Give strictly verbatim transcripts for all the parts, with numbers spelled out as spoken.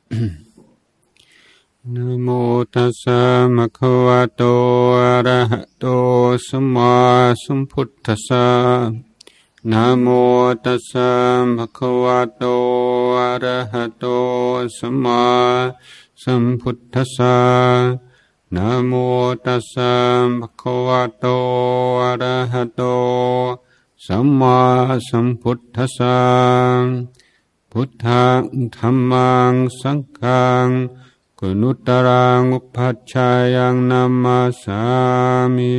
นะโมตัสสะภะคะวะโตอะระหะโตสัมมาสัมพุทธัสสะนะโมตัสสะภะคะวะโตอะระหะโตสัมมาสัมพุทธัสสะนะโมตัสสะภะคะวะโตอะระหะโตสัมมาสัมพุทธัสสะพุทธังธัมมังสังฆังกุณุตตรังอุปัชฌายังนัมมาสามิ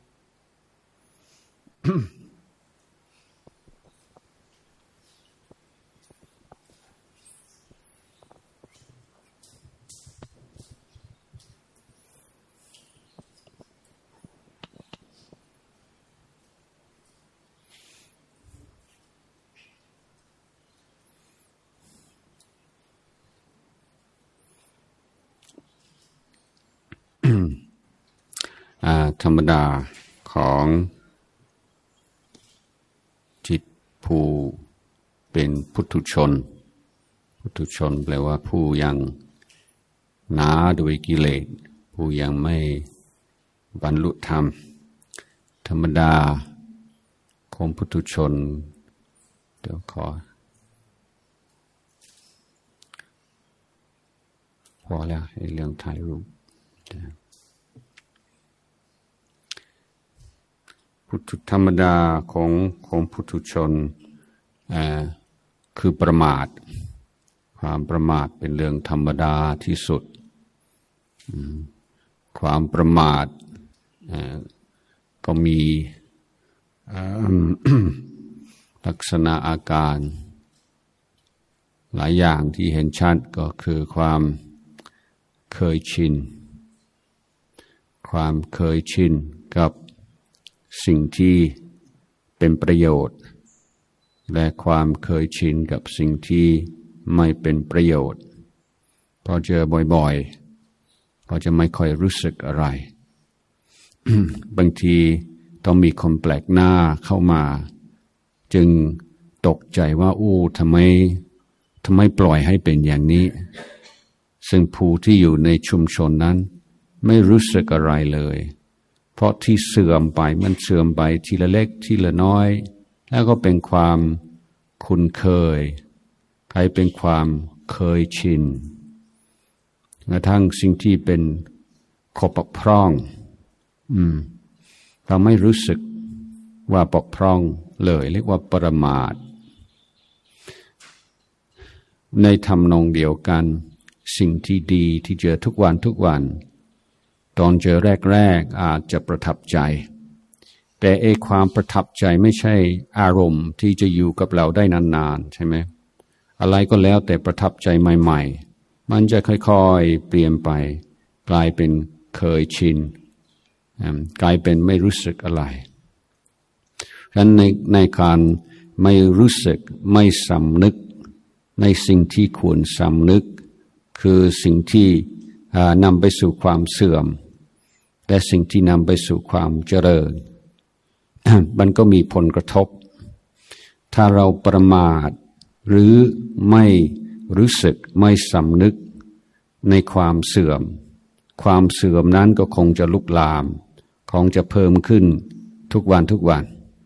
ธรรมดาของจิตผู้เป็นปุถุชนปุถุชนแปลว่าผู้ยังหนาด้วยกิเลสผู้ยังไม่บรรลุธรรมธรรมดาของปุถุชนเดี๋ยวขอพอแล้วให้เรื่องถ่ายรูปพุทธธรรมดาของของปุถุชนคือประมาทความประมาทเป็นเรื่องธรรมดาที่สุดความประมาทก็มีลักษณะอาการหลายอย่างที่เห็นชัดก็คือความเคยชินความเคยชินกับสิ่งที่เป็นประโยชน์และความเคยชินกับสิ่งที่ไม่เป็นประโยชน์พอเจอบ่อยๆก็จะไม่ค่อยรู้สึกอะไร บางทีต้องมีคนแปลกหน้าเข้ามาจึงตกใจว่าอู้ทำไมทำไมปล่อยให้เป็นอย่างนี้ซึ่งผู้ที่อยู่ในชุมชนนั้นไม่รู้สึกอะไรเลยเพราะที่เสื่อมไปมันเสื่อมไปทีละเล็กทีละน้อยแล้วก็เป็นความคุ้นเคยกลายเป็นความเคยชินกระทั่งสิ่งที่เป็นขบพร่องอืมเราไม่รู้สึกว่าบกพร่องเลยเรียกว่าประมาทในทำนองเดียวกันสิ่งที่ดีที่เจอทุกวันทุกวันตอนเจอแรกๆอาจจะประทับใจแต่เอความประทับใจไม่ใช่อารมณ์ที่จะอยู่กับเราได้นานๆใช่ไหมอะไรก็แล้วแต่ประทับใจใหม่ๆมันจะค่อยๆเปลี่ยนไปกลายเป็นเคยชินกลายเป็นไม่รู้สึกอะไรฉะนั้นในในการไม่รู้สึกไม่สำนึกในสิ่งที่ควรสำนึกคือสิ่งที่นำไปสู่ความเสื่อมและสิ่งที่นำไปสู่ความเจริญ มันก็มีผลกระทบถ้าเราประมาทหรือไม่รู้สึกไม่สำนึกในความเสื่อมความเสื่อมนั้นก็คงจะลุกลามคงจะเพิ่มขึ้นทุกวันทุกวัน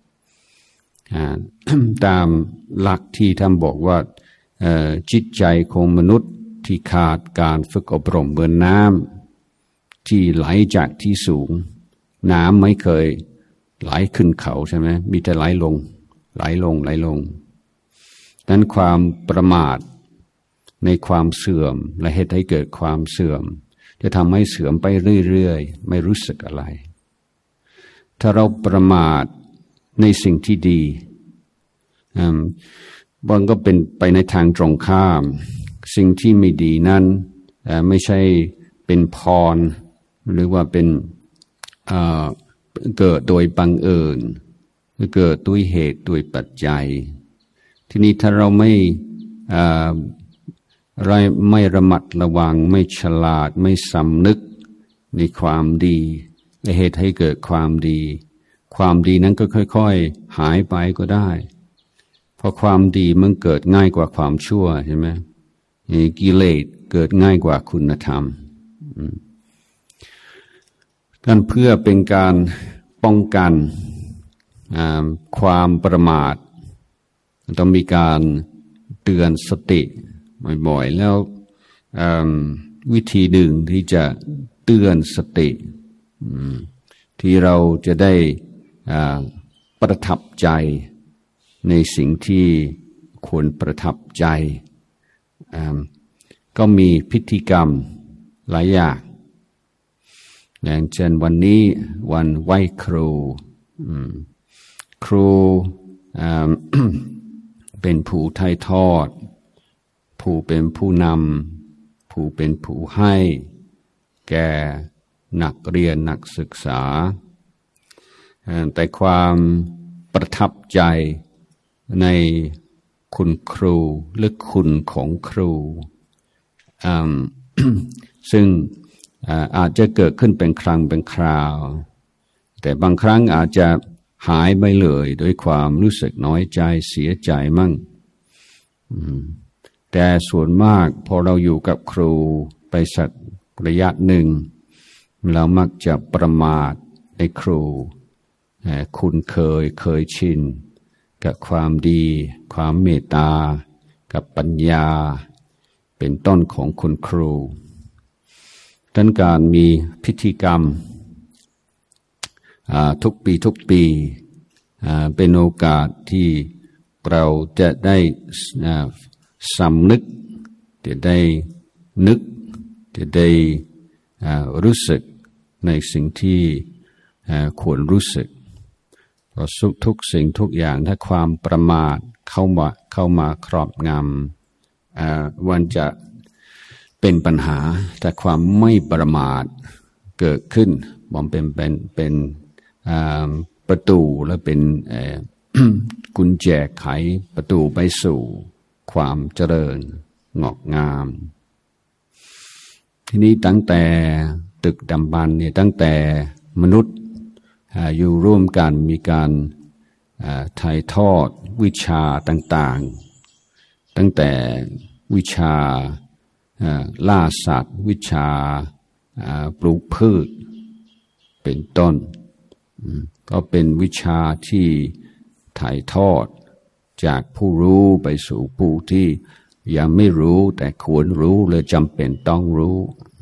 ตามหลักที่ท่านบอกว่าจิตใจของมนุษย์ที่ขาดการฝึกอบรมเหมือนน้ำที่ไหลจากที่สูงน้ำไม่เคยไหลขึ้นเขาใช่ไหมมีแต่ไหลลงไหลลงไหลลงนั้นความประมาทในความเสื่อมและเหตุให้เกิดความเสื่อมจะทำให้เสื่อมไปเรื่อยๆไม่รู้สึกอะไรถ้าเราประมาทในสิ่งที่ดีมันก็เป็นไปในทางตรงข้ามสิ่งที่ไม่ดีนั้นไม่ใช่เป็นพรหรือว่าเป็นเกิดโดยบังเอิญหรือเกิดด้วยเหตุด้วยปัจจัยทีนี้ถ้าเราไม่ไม่ระมัดระวังไม่ฉลาดไม่สำนึกในความดีและเหตุให้เกิดความดีความดีนั้นก็ค่อยๆหายไปก็ได้เพราะความดีมันเกิดง่ายกว่าความชั่วใช่ไหมกิเลสเกิดง่ายกว่าคุณธรรมกันเพื่อเป็นการป้องกันความประมาทต้องมีการเตือนสติบ่อยๆแล้ววิธีหนึ่งที่จะเตือนสติที่เราจะได้ประทับใจในสิ่งที่ควรประทับใจก็มีพิธีกรรมหลายอย่างอย่างเช่นวันนี้วันไหว้ครูครูเป็นผู้ถ่ายทอดผู้เป็นผู้นำผู้เป็นผู้ให้แก่นักเรียนนักศึกษาแต่ความประทับใจในคุณครูหรือคุณของครู ซึ่งอาจจะเกิดขึ้นเป็นครั้งเป็นคราวแต่บางครั้งอาจจะหายไปเลยด้วยความรู้สึกน้อยใจเสียใจมั่งแต่ส่วนมากพอเราอยู่กับครูไปสักระยะหนึ่งเรามักจะประมาทในครูคุ้นเคยเคยชินกับความดีความเมตตากับปัญญาเป็นต้นของคุณครูดังนั้นการมีพิธีกรรมทุกปีทุกปีเป็นโอกาสที่เราจะได้สำนึกจะได้นึกจะได้รู้สึกในสิ่งที่ควรรู้สึกเพราะทุกสิ่งทุกอย่างถ้าความประมาทเข้ามาเข้ามาครอบงำมันจะเป็นปัญหาแต่ความไม่ประมาทเกิดขึ้นมันเป็นเป็นเป็นประตูและเป็นกุญแจไขประตูไปสู่ความเจริญงอกงามทีนี้ตั้งแต่ตึกดำบรรพ์เนี่ยตั้งแต่มนุษย์อยู่ร่วมกันมีการถ่ายทอดวิชาต่างๆตั้งแต่วิชาล่าสัตว์วิชาปลูกพืชเป็นต้นก็เป็นวิชาที่ถ่ายทอดจากผู้รู้ไปสู่ผู้ที่ยังไม่รู้แต่ควรรู้เลยจำเป็นต้องรู้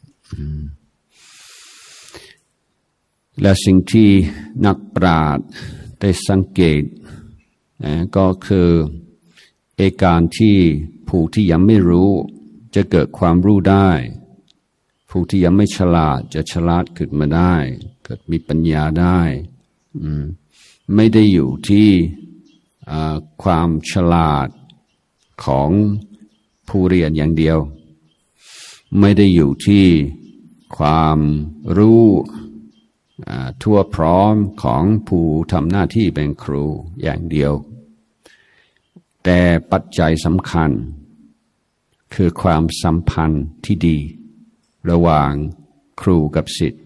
และสิ่งที่นักปราชญ์ได้สังเกตก็คือเอการที่ผู้ที่ยังไม่รู้จะเกิดความรู้ได้ผู้ที่ยังไม่ฉลาดจะฉลาดขึ้นมาได้เกิดมีปัญญาได้ไม่ได้อยู่ที่ความฉลาดของผู้เรียนอย่างเดียวไม่ได้อยู่ที่ความรู้ทั่วพร้อมของผู้ทำหน้าที่เป็นครูอย่างเดียวแต่ปัจจัยสำคัญคือความสัมพันธ์ที่ดีระหว่างครูกับศิษย์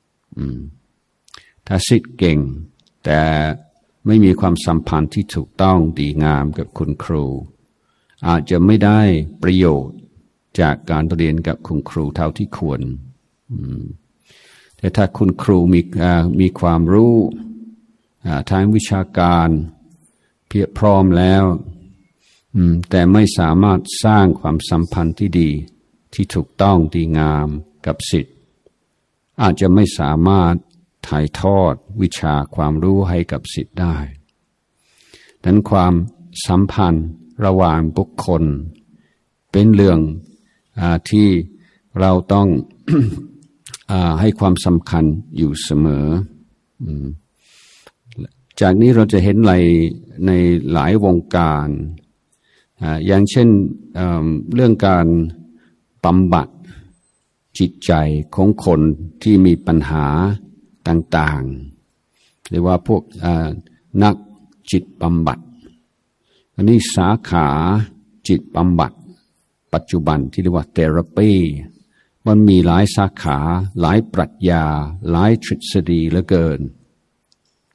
ถ้าศิษย์เก่งแต่ไม่มีความสัมพันธ์ที่ถูกต้องดีงามกับคุณครูอาจจะไม่ได้ประโยชน์จากการเรียนกับคุณครูเท่าที่ควรแต่ถ้าคุณครูมีมีความรู้ทางวิชาการเพียบพร้อมแล้วแต่ไม่สามารถสร้างความสัมพันธ์ที่ดีที่ถูกต้องดีงามกับศิษย์อาจจะไม่สามารถถ่ายทอดวิชาความรู้ให้กับศิษย์ได้ดังนั้นความสัมพันธ์ระหว่างบุคคลเป็นเรื่องที่เราต้อง ให้ความสำคัญอยู่เสมอจากนี้เราจะเห็นในในหลายวงการอย่างเช่นเรื่องการบำบัดจิตใจของคนที่มีปัญหาต่างๆหรือว่าพวกนักจิตบำบัดอันนี้สาขาจิตบำบัดปัจจุบันที่เรียกว่าเทอราปีมันมีหลายสาขาหลายปรัชญาหลายทฤษฎีเหลือเกิน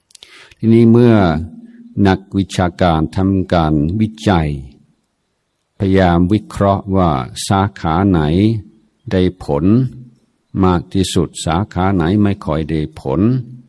ทีนี้เมื่อนักวิชาการทำการวิจัยพยายามวิเคราะห์ว่าสาขาไหนได้ผลมากที่สุดสาขาไหนไม่ค่อยได้ผล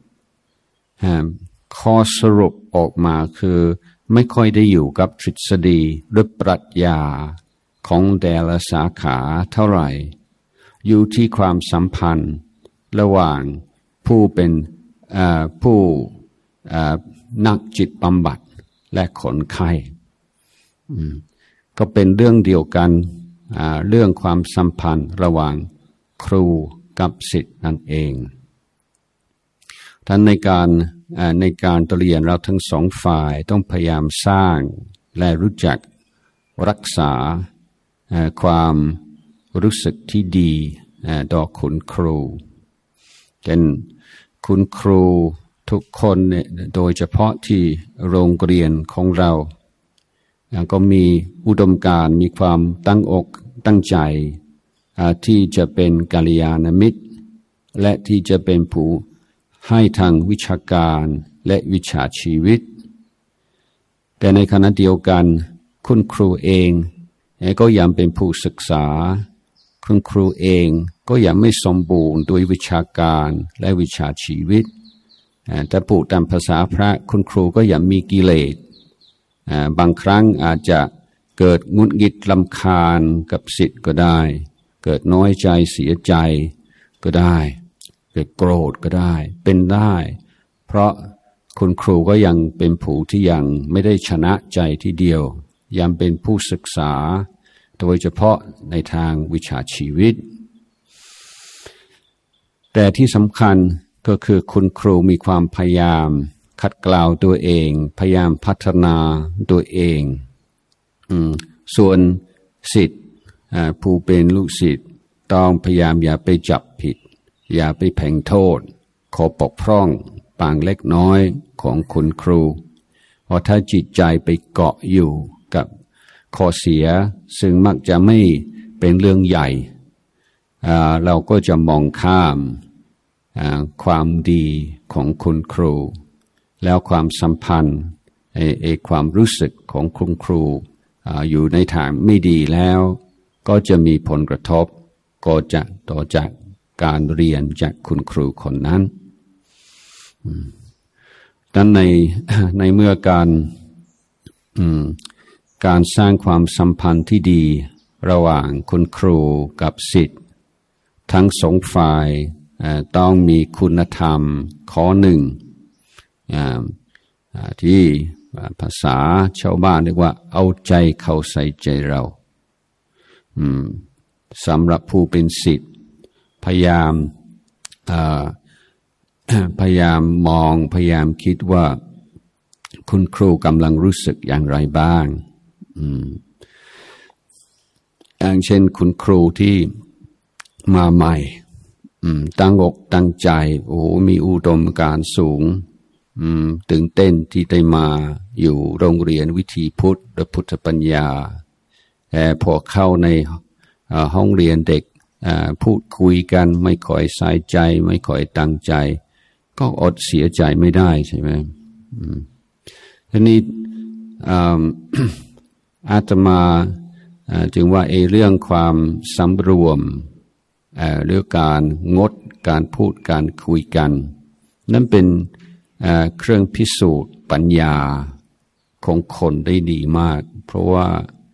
ข้อสรุปออกมาคือไม่ค่อยได้อยู่กับทฤษฎีหรือปรัชญาของแต่ละสาขาเท่าไหร่อยู่ที่ความสัมพันธ์ระหว่างผู้เป็นผู้นักจิตบำบัดและคนไข้ก็เป็นเรื่องเดียวกันเรื่องความสัมพันธ์ระหว่างครูกับศิษย์นั่นเองท่านในการในการเรียนเราทั้งสองฝ่ายต้องพยายามสร้างและรู้จักรักษาความรู้สึกที่ดีต่อคุณครูเป็นคุณครูทุกคนโดยเฉพาะที่โรงเรียนของเราก็มีอุดมการณ์มีความตั้งอกตั้งใจที่จะเป็นกัลยาณมิตรและที่จะเป็นผู้ให้ทางวิชาการและวิชาชีวิตแต่ในขณะเดียวกันคุณครูเองก็ยังเป็นผู้ศึกษาคุณครูเองก็ยังไม่สมบูรณ์ด้วยวิชาการและวิชาชีวิตแต่พูดตามภาษาพระคุณครูก็ยังมีกิเลสบางครั้งอาจจะเกิดงุนงิดรำคาญกับศิษย์ก็ได้เกิดน้อยใจเสียใจก็ได้เกิดโกรธก็ได้เป็นได้เพราะคุณครูก็ยังเป็นผู้ที่ยังไม่ได้ชนะใจทีเดียวยังเป็นผู้ศึกษาโดยเฉพาะในทางวิชาชีวิตแต่ที่สำคัญก็คือคุณครูมีความพยายามขัดเกลาตัวเองพยายามพัฒนาตัวเองอืมส่วนศิษย์ผู้เป็นลูกศิษย์ต้องพยายามอย่าไปจับผิดอย่าไปแผงโทษขอปกพร่องบางเล็กน้อยของคุณครูเพราะถ้าจิตใจไปเกาะอยู่กับข้อเสียซึ่งมักจะไม่เป็นเรื่องใหญ่เราก็จะมองข้ามความดีของคุณครูแล้วความสัมพันธ์ไอ้ความรู้สึกของคุณครูอยู่ในทางไม่ดีแล้วก็จะมีผลกระทบก็จะต่อจากการเรียนจากคุณครูคนนั้นดังนั้นในในเมื่อการการสร้างความสัมพันธ์ที่ดีระหว่างคุณครูกับศิษย์ทั้งสองฝ่ายต้องมีคุณธรรมข้อหนึ่งที่ภาษาชาวบ้านเรียกว่าเอาใจเข้าใส่ใจเราสำหรับผู้เป็นศิษย์พยายามพยายามมองพยายามคิดว่าคุณครูกำลังรู้สึกอย่างไรบ้างอย่างเช่นคุณครูที่มาใหม่ตั้งอกตั้งใจโอ้มีอุดมการณ์สูงตื่นเต้นที่ได้มาอยู่โรงเรียนวิถีพุทธและพุทธปัญญาแต่พอเข้าในห้องเรียนเด็กพูดคุยกันไม่ค่อยใส่ใจไม่ค่อยตั้งใจก็อดเสียใจไม่ได้ใช่ไหมทีนี้อาตมาจึงว่าไอ้เรื่องความสำรวมหรือการงดการพูดการคุยกันนั่นเป็นเครื่องพิสูจน์ปัญญาของคนได้ดีมากเพราะว่า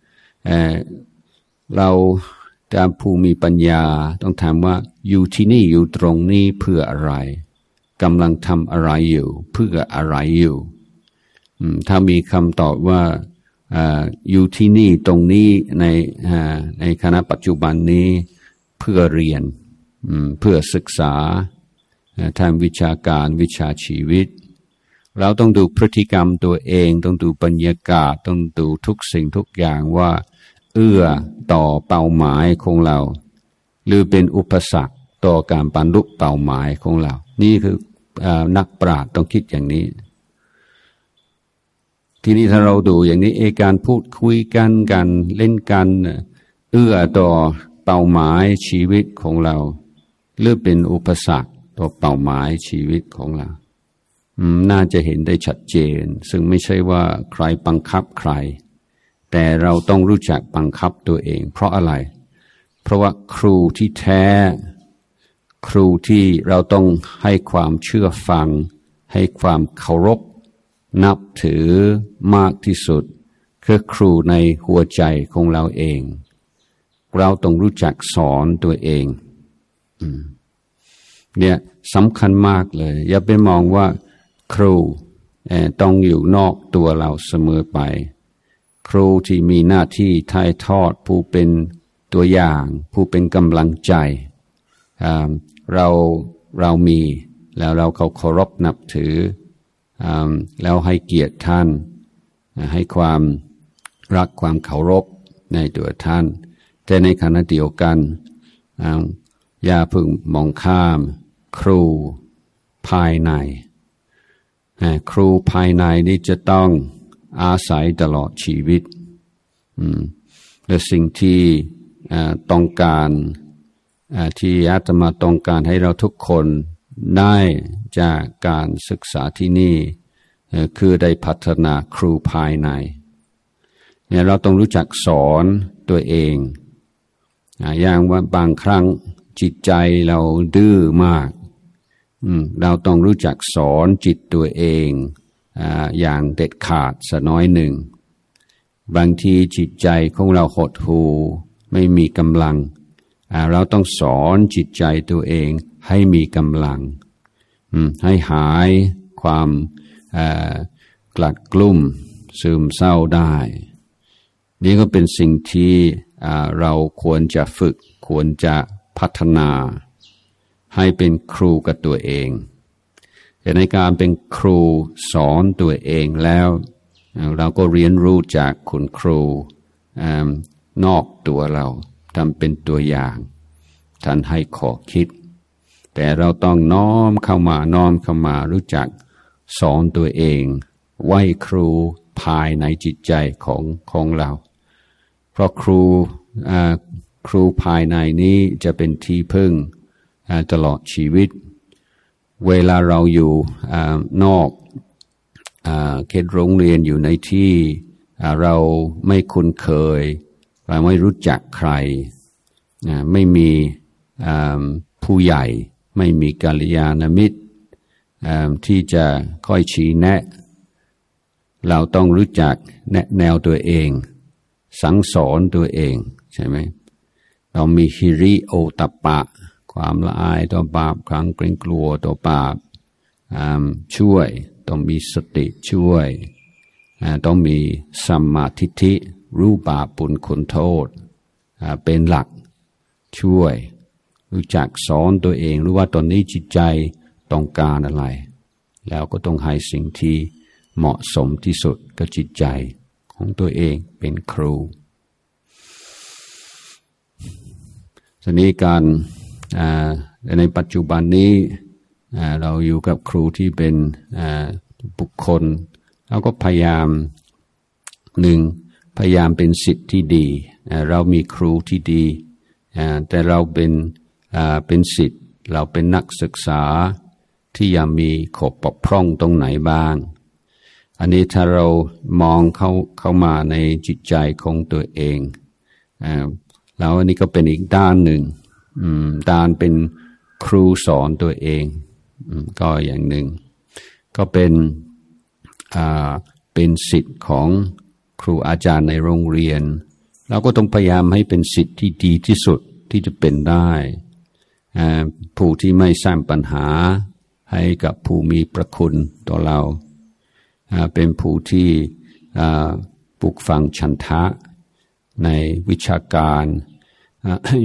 เราตามผู้มีปัญญาต้องถามว่าอยู่ที่นี่อยู่ตรงนี้เพื่ออะไรกำลังทำอะไรอยู่เพื่ออะไรอยู่ถ้ามีคำตอบว่าอยู่ที่นี่ตรงนี้ในในคณะปัจจุบันนี้เพื่อเรียนเพื่อศึกษาทางวิชาการวิชาชีวิตเราต้องดูพฤติกรรมตัวเองต้องดูบรรยากาศต้องดูทุกสิ่งทุกอย่างว่าเอื้อต่อเป้าหมายของเราหรือเป็นอุปสรรคต่อการบรรลุเป้าหมายของเรานี่คือนักปราชญ์ต้องคิดอย่างนี้ทีนี้ถ้าเราดูอย่างนี้เอการพูดคุยกันกันเล่นกันเอื้อต่อเป้าหมายชีวิตของเราหรือเป็นอุปสรรคต่อเป้าหมายชีวิตของเราน่าจะเห็นได้ชัดเจนซึ่งไม่ใช่ว่าใครบังคับใครแต่เราต้องรู้จักบังคับตัวเองเพราะอะไรเพราะว่าครูที่แท้ครูที่เราต้องให้ความเชื่อฟังให้ความเคารพนับถือมากที่สุดคือครูในหัวใจของเราเองเราต้องรู้จักสอนตัวเองเนี่ยสำคัญมากเลยอย่าไปมองว่าครูต้องอยู่นอกตัวเราเสมอไปครูที่มีหน้าที่ถ่ายทอดผู้เป็นตัวอย่างผู้เป็นกำลังใจเราเรามีแล้วเราเขาเคารพนับถือแล้วให้เกียรติท่านให้ความรักความเคารพในตัวท่านแต่ในขณะเดียวกันอย่าเพิ่งมองข้ามครูภายในครูภายในนี่จะต้องอาศัยตลอดชีวิตและสิ่งที่ต้องการที่อาตมาต้องการให้เราทุกคนได้จากการศึกษาที่นี่คือได้พัฒนาครูภายในเนี่ยเราต้องรู้จักสอนตัวเองอย่างว่าบางครั้งจิตใจเราดื้อมากเราต้องรู้จักสอนจิตตัวเองอย่างเด็ดขาดสักน้อยหนึ่งบางทีจิตใจของเราหดหู่ไม่มีกำลังเราต้องสอนจิตใจตัวเองให้มีกำลังให้หายความกลัดกลุ้มซึมเศร้าได้นี่ก็เป็นสิ่งที่เราควรจะฝึกควรจะพัฒนาให้เป็นครูกับตัวเองแต่ในการเป็นครูสอนตัวเองแล้วเราก็เรียนรู้จากคุณครูนอกตัวเราทำเป็นตัวอย่างท่านให้ข้อคิดแต่เราต้องน้อมเข้ามาน้อมเข้ามารู้จักสอนตัวเองไหว้ครูภายในจิตใจของของเราเพราะครูครูภายในนี้จะเป็นที่พึ่งตลอดชีวิตเวลาเราอยู่นอกเขตโรงเรียนอยู่ในที่เราไม่คุ้นเคยเราไม่รู้จักใครไม่มีผู้ใหญ่ไม่มีกัลยาณมิตรที่จะค่อยชี้แนะเราต้องรู้จักแนะแนวตัวเองสั่งสอนตัวเองใช่ไหมเรามีฮิริโอตตัปปะความละอายต่อบาปความเกรงกลัวต่อบาปช่วยต้องมีสติช่วยต้องมีสัมมาทิฏฐิรู้บาปบุญคุณโทษเป็นหลักช่วยรู้จักสอนตัวเองรู้ว่าตอนนี้จิตใจต้องการอะไรแล้วก็ต้องให้สิ่งที่เหมาะสมที่สุดกับจิตใจของตัวเองเป็นครูทีนี้การในปัจจุบันนี้เราอยู่กับครูที่เป็นบุคคลเราก็พยายามหนึ่งพยายามเป็นศิษย์ที่ดีเรามีครูที่ดีแต่เราเป็นเป็นศิษย์เราเป็นนักศึกษาที่ยังมีขบบกพร่องตรงไหนบ้างอันนี้ถ้าเรามองเข้าเข้ามาในจิตใจของตัวเองแล้วอันนี้ก็เป็นอีกด้านหนึ่งด้านเป็นครูสอนตัวเองก็อย่างหนึ่งก็เป็นเป็นศิษย์ของครูอาจารย์ในโรงเรียนเราก็ต้องพยายามให้เป็นศิษย์ที่ดีที่สุดที่จะเป็นได้ผู้ที่ไม่สร้างปัญหาให้กับผู้มีประคุณต่อเราเป็นผู้ที่ปลูกฝังฉันทะในวิชาการให้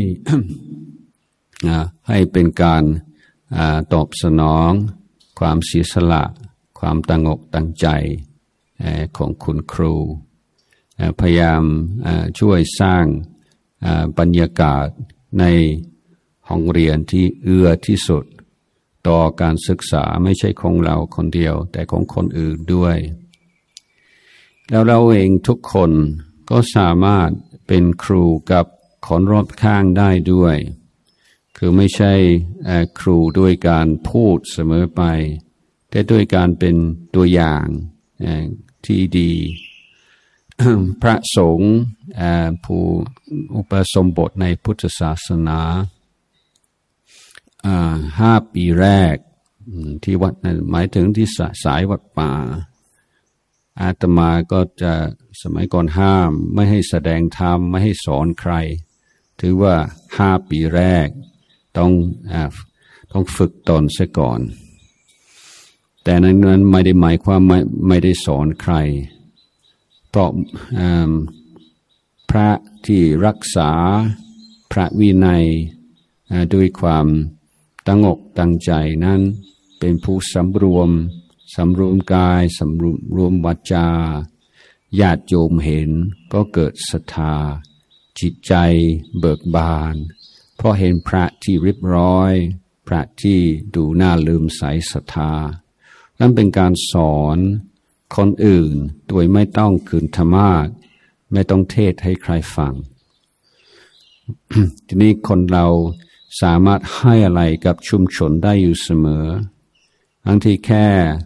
ให้เป็นการตอบสนองความเสียสละความตั้งอกตั้งใจของคุณครูพยายามช่วยสร้างบรรยากาศในห้องเรียนที่เอื้อที่สุดต่อการศึกษาไม่ใช่ของเราคนเดียวแต่ของคนอื่นด้วยแล้วเราเองทุกคนก็สามารถเป็นครูกับคนรอบข้างได้ด้วยคือไม่ใช่ครูด้วยการพูดเสมอไปแต่ด้วยการเป็นตัวอย่างที่ดีพระสงฆ์ผู้อุปสมบทในพุทธศาสนาห้าปีแรกที่วัดหมายถึงที่สายวัดป่าอาตมาก็จะสมัยก่อนห้ามไม่ให้แสดงธรรมไม่ให้สอนใครถือว่าห้าปีแรกต้องอ่าต้องฝึกตนเสียก่อนแต่นั้นไม่ได้หมายความไม่ไม่ได้สอนใครเพราะพระที่รักษาพระวินัยด้วยความตั้งอกตั้งใจนั้นเป็นผู้สำรวมสำรวมกายสำรวมวาจาญาติโยมเห็นก็เกิดศรัทธาจิตใจเบิกบานเพราะเห็นพระที่เรียบร้อยพระที่ดูน่าลืมใสศรัทธานั่นเป็นการสอนคนอื่นโดยไม่ต้องคืนธรรมาสไม่ต้องเทศให้ใครฟัง ทีนี้คนเราสามารถให้อะไรกับชุมชนได้อยู่เสมอบางทีแค่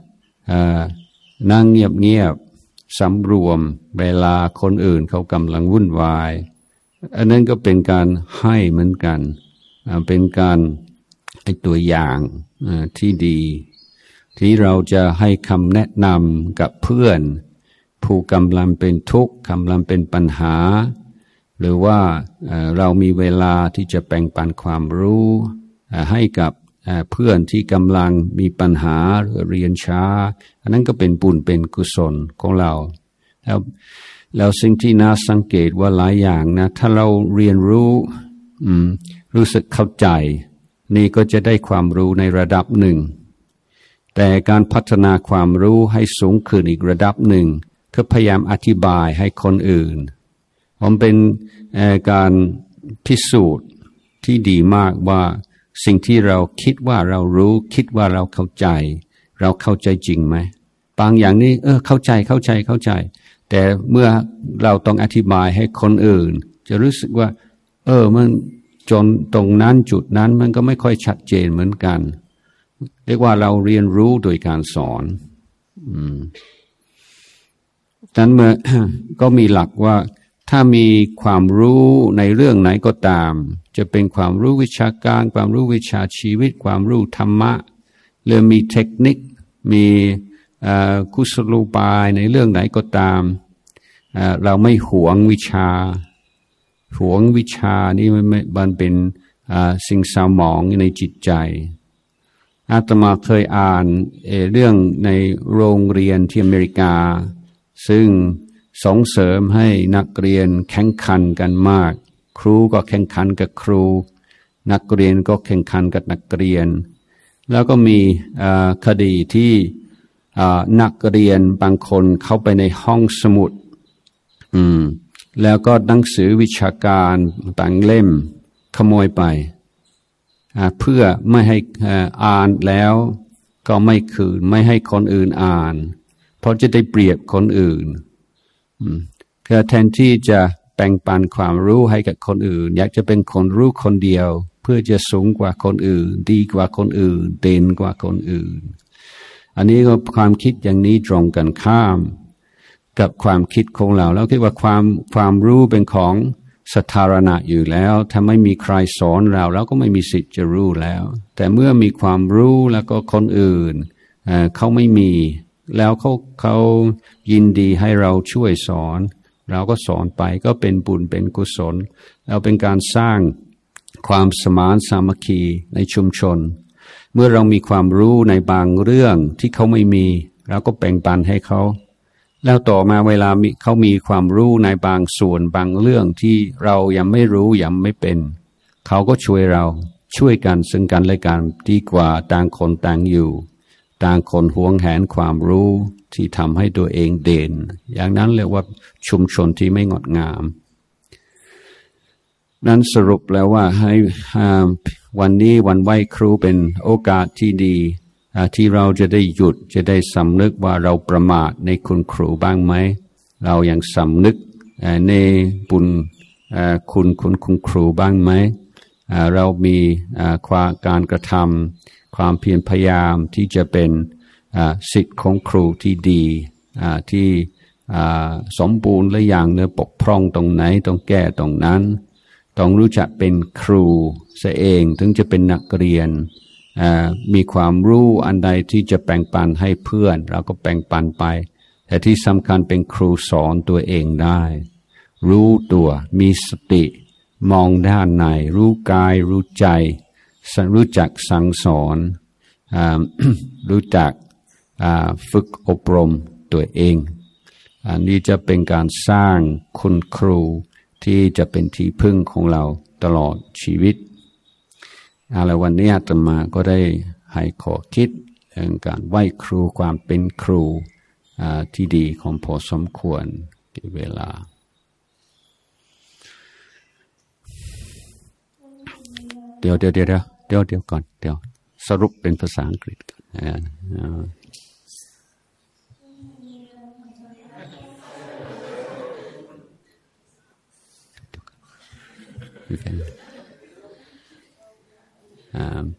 นั่งเงียบๆสำรวมเวลาคนอื่นเขากำลังวุ่นวายอันนั้นก็เป็นการให้เหมือนกันเป็นการให้ตัวอย่างที่ดีที่เราจะให้คำแนะนำกับเพื่อนผู้กำลังเป็นทุกข์กำลังเป็นปัญหาหรือว่าเรามีเวลาที่จะแบ่งปันความรู้ให้กับเพื่อนที่กำลังมีปัญหาหรือเรียนช้าอันนั้นก็เป็นบุญเป็นกุศลของเราแล้วแล้วสิ่งที่น่าสังเกตว่าหลายอย่างนะถ้าเราเรียนรู้รู้สึกเข้าใจนี่ก็จะได้ความรู้ในระดับหนึ่งแต่การพัฒนาความรู้ให้สูงขึ้นอีกระดับหนึ่งก็พยายามอธิบายให้คนอื่นผมเป็นการพิสูจน์ที่ดีมากว่าสิ่งที่เราคิดว่าเรารู้คิดว่าเราเข้าใจเราเข้าใจจริงไหมบางอย่างนี่เออเข้าใจเข้าใจเข้าใจแต่เมื่อเราต้องอธิบายให้คนอื่นจะรู้สึกว่าเออมันจนตรงนั้นจุดนั้นมันก็ไม่ค่อยชัดเจนเหมือนกันเรียกว่าเราเรียนรู้โดยการสอนอืมดังนั้นเมื่อ ก็มีหลักว่าถ้ามีความรู้ในเรื่องไหนก็ตามจะเป็นความรู้วิชาการความรู้วิชาชีวิตความรู้ธรรมะหรือมีเทคนิคมีกุศโลบายในเรื่องไหนก็ตามเราไม่หวงวิชาหวงวิชานี่มันมันเป็นสิ่งเศร้าหมองในจิตใจอาตมาเคยอ่านเอเรื่องในโรงเรียนที่อเมริกาซึ่งส่งเสริมให้นักเรียนแข่งขันกันมากครูก็แข่งขันกับครูนักเรียนก็แข่งขันกับนักเรียนแล้วก็มีคดีที่นักเรียนบางคนเข้าไปในห้องสมุดอืมแล้วก็หนังสือวิชาการบางเล่มขโมยไปเพื่อไม่ให้อ่านแล้วก็ไม่คืนไม่ให้คนอื่นอ่านเพราะจะได้เปรียบคนอื่นคือแทนที่จะแบ่งปันความรู้ให้กับคนอื่นอยากจะเป็นคนรู้คนเดียวเพื่อจะสูงกว่าคนอื่นดีกว่าคนอื่นเด่นกว่าคนอื่นอันนี้ก็ความคิดอย่างนี้ตรงกันข้ามกับความคิดของเราแล้วคิดว่าความความรู้เป็นของสาธารณะอยู่แล้วถ้าไม่มีใครสอนเราเราก็ไม่มีสิทธิ์จะรู้แล้วแต่เมื่อมีความรู้แล้วก็คนอื่น เอ่อ เขาไม่มีแล้วเขาเขายินดีให้เราช่วยสอนเราก็สอนไปก็เป็นบุญเป็นกุศลแล้วเป็นการสร้างความสมานสามัคคีในชุมชนเมื่อเรามีความรู้ในบางเรื่องที่เขาไม่มีเราก็แบ่งปันให้เขาแล้วต่อมาเวลาเขามีความรู้ในบางส่วนบางเรื่องที่เรายังไม่รู้ยังไม่เป็นเขาก็ช่วยเราช่วยกันซึ่งกันและกันดีกว่าต่างคนต่างอยู่ต่างคนหวงแหนความรู้ที่ทำให้ตัวเองเด่นอย่างนั้นเรียกว่าชุมชนที่ไม่งดงามนั้นสรุปแล้วว่าให้วันนี้วันไหว้ครูเป็นโอกาสที่ดีที่เราจะได้หยุดจะได้สำนึกว่าเราประมาทในคุณครูบ้างไหมเรายังสำนึกในบุญคุณคุณคุณครูบ้างไหมเรามีความการกระทำความเพียรพยายามที่จะเป็นศิษย์ของครูที่ดีที่สมบูรณ์หรือยังเนื้อปกพร่องตรงไหนต้องแก้ตรงนั้นต้องรู้จักเป็นครูเสียเองถึงจะเป็นนักเรียนมีความรู้อันใดที่จะแบ่งปันให้เพื่อนเราก็แบ่งปันไปแต่ที่สำคัญเป็นครูสอนตัวเองได้รู้ตัวมีสติมองด้านในรู้กายรู้ใจรู้จักสั่งสอนรู้จักฝึกอบรมตัวเองอันนี้จะเป็นการสร้างคุณครูที่จะเป็นที่พึ่งของเราตลอดชีวิตอะไรวันนี้อาตมาก็ได้ให้ขอคิดเรื่องการไหว้ครูความเป็นครูที่ดีของพอสมควรที่เวลาเดี๋ยวเดี๋ยวเดี๋ยวเดี๋ยวเดี๋ยวก่อนเดี๋ยวสรุปเป็นภาษาอังกฤษก่อน You can. Um,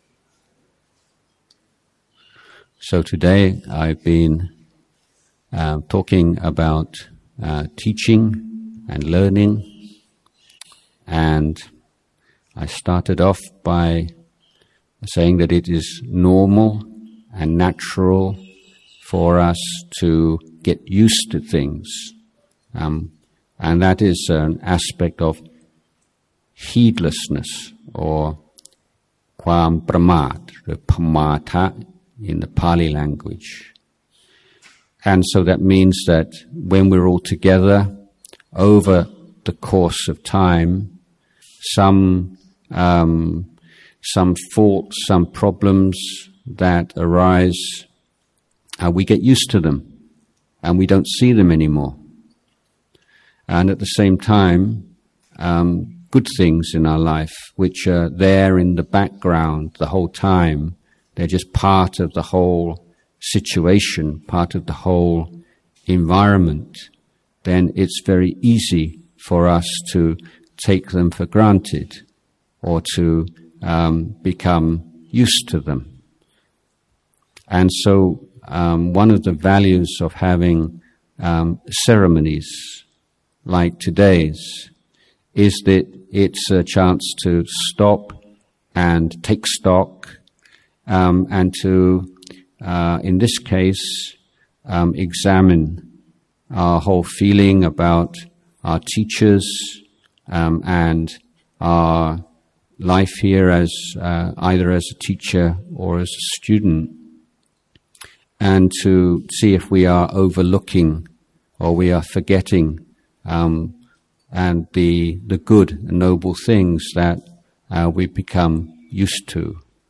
so today I've been uh, talking about uh, teaching and learning, and I started off by saying that it is normal and natural for us to get used to things, um, and that is an aspect of heedlessness or ความประมาท or pamata in the Pali language. And so that means that when we're all together over the course of time, some um, some faults, some problems that arise, uh, we get used to them and we don't see them anymore. And at the same time, um, good things in our life, which are there in the background the whole time. They're just part of the whole situation, part of the whole environment. Then it's very easy for us to take them for granted or to um, become used to them. And so um, one of the values of having um, ceremonies like today's is that it's a chance to stop and take stock, um, and to, uh, in this case, um, examine our whole feeling about our teachers um, and our life here as uh, either as a teacher or as a student, and to see if we are overlooking or we are forgetting um, and the the good and noble things that uh, we become used to.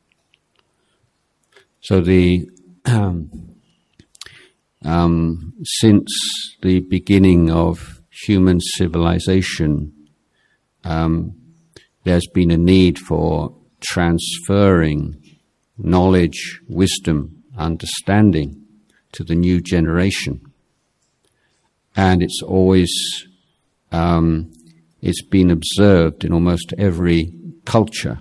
So the um, um, since the beginning of human civilization, um, there's been a need for transferring knowledge, wisdom, understanding to the new generation, and it's always Um, it's been observed in almost every culture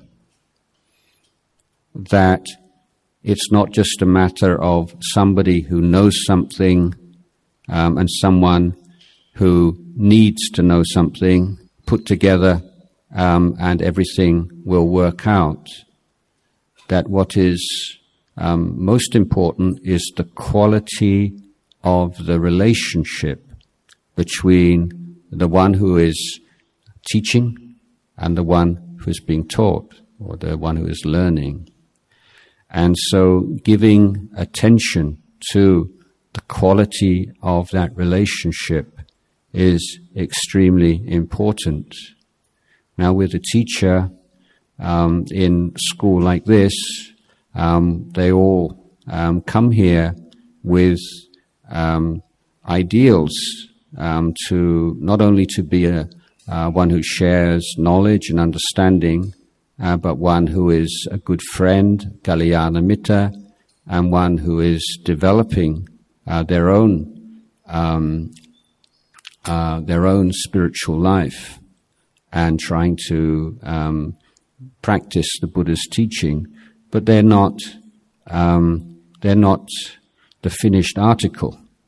that it's not just a matter of somebody who knows something um, and someone who needs to know something put together um, and everything will work out. That what is um, most important is the quality of the relationship between the one who is teaching and the one who is being taught, or the one who is learning. And so giving attention to the quality of that relationship is extremely important. Now with a teacher um, in school like this, um, they all um, come here with um, ideals Um, to not only to be a uh, one who shares knowledge and understanding, uh, but one who is a good friend, Kalyana Mitta, and one who is developing uh, their own um, uh, their own spiritual life and trying to um, practice the Buddha's teaching. But they're not um, they're not the finished article.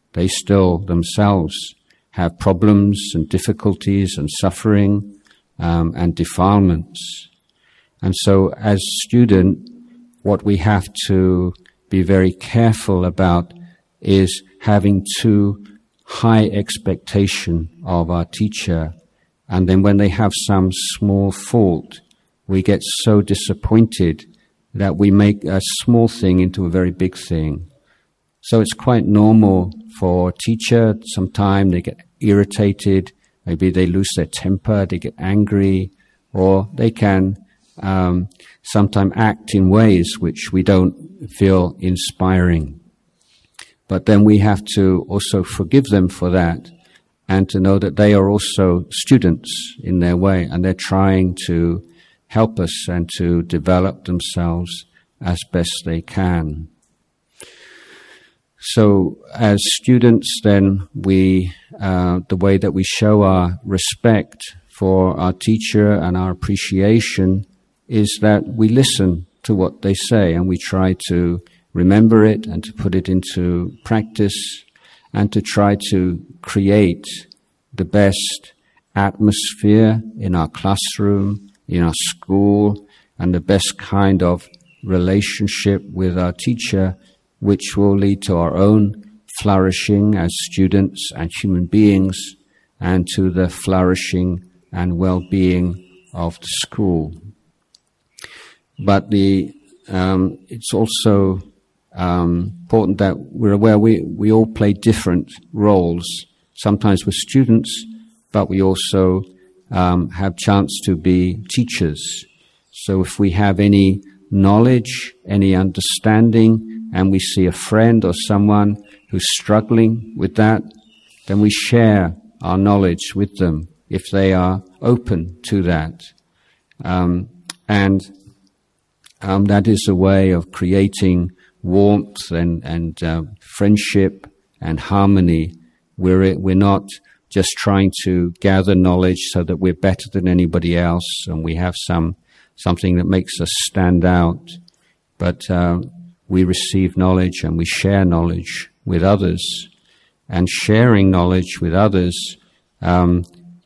They still themselves have problems and difficulties and suffering um, and defilements. And so as student, what we have to be very careful about is having too high expectation of our teacher. And then when they have some small fault, we get so disappointed that we make a small thing into a very big thing. So it's quite normal for a teacher, sometimes they get irritated, maybe they lose their temper, they get angry, or they can um, sometimes act in ways which we don't feel inspiring. But then we have to also forgive them for that, and to know that they are also students in their way, and they're trying to help us and to develop themselves as best they can. So as students, then we, uh, the way that we show our respect for our teacher and our appreciation is that we listen to what they say, and we try to remember it and to put it into practice, and to try to create the best atmosphere in our classroom, in our school, and the best kind of relationship with our teacher, which will lead to our own flourishing as students and human beings, and to the flourishing and well-being of the school. But the um, it's also um, important that we're aware we, we all play different roles. Sometimes we're students, but we also um, have chance to be teachers. So if we have any knowledge, any understanding, and we see a friend or someone who's struggling with that, then we share our knowledge with them if they are open to that. Um, and um, that is a way of creating warmth and, and uh, friendship and harmony. We're, we're not just trying to gather knowledge so that we're better than anybody else and we have some something that makes us stand out, but uh, we receive knowledge and we share knowledge with others. And sharing knowledge with others um,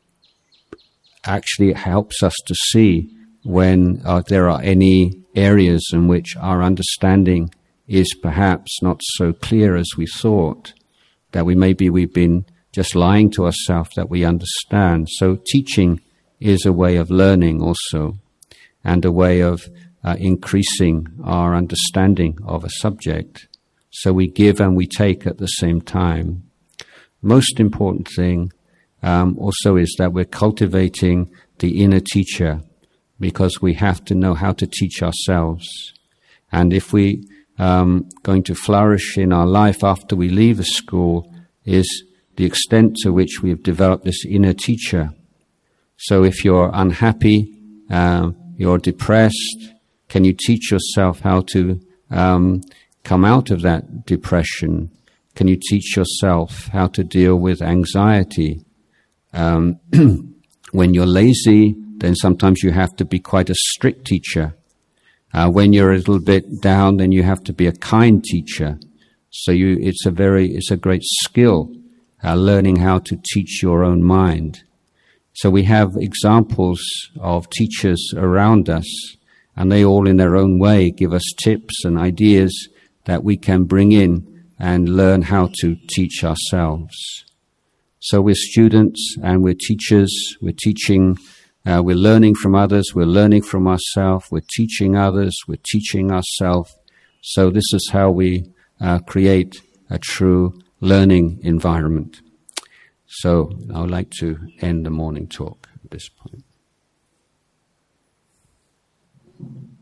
actually helps us to see when uh, there are any areas in which our understanding is perhaps not so clear as we thought, that we maybe we've been just lying to ourselves that we understand. So teaching is a way of learning also, and a way of uh, increasing our understanding of a subject. So we give and we take at the same time. Most important thing um, also is that we're cultivating the inner teacher, because we have to know how to teach ourselves. And if we um going to flourish in our life after we leave a school is the extent to which we have developed this inner teacher. So if you're unhappy, uh, you're depressed, can you teach yourself how to um come out of that depression? Can you teach yourself how to deal with anxiety? Um, when you're lazy, then sometimes you have to be quite a strict teacher. Uh, when you're a little bit down, then you have to be a kind teacher. So you, it's a very, it's a great skill, uh, learning how to teach your own mind. So we have examples of teachers around us, and they all in their own way give us tips and ideas that we can bring in and learn how to teach ourselves. So we're students and we're teachers, we're teaching, uh, we're learning from others, we're learning from ourselves, we're teaching others, we're teaching ourselves. So this is how we uh, create a true learning environment. So I would like to end the morning talk at this point.